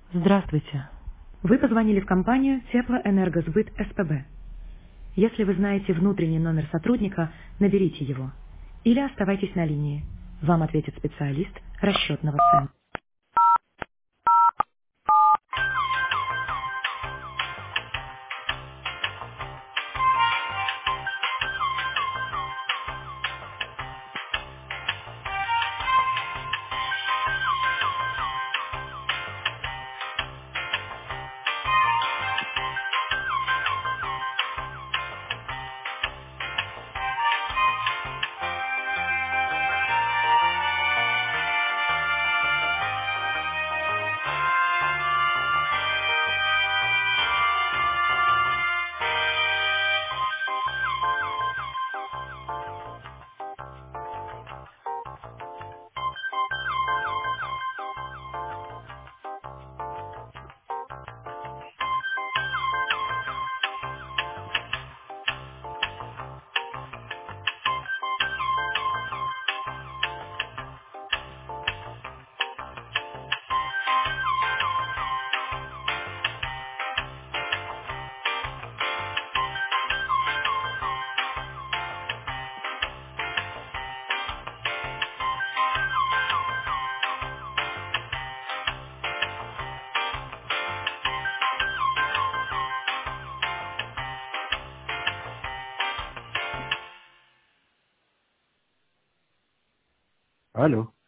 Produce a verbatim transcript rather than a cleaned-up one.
Здравствуйте. Вы позвонили в компанию Теплоэнергосбыт СПБ. Если вы знаете внутренний номер сотрудника, наберите его. Или оставайтесь на линии. Вам ответит специалист расчетного центра. Алло.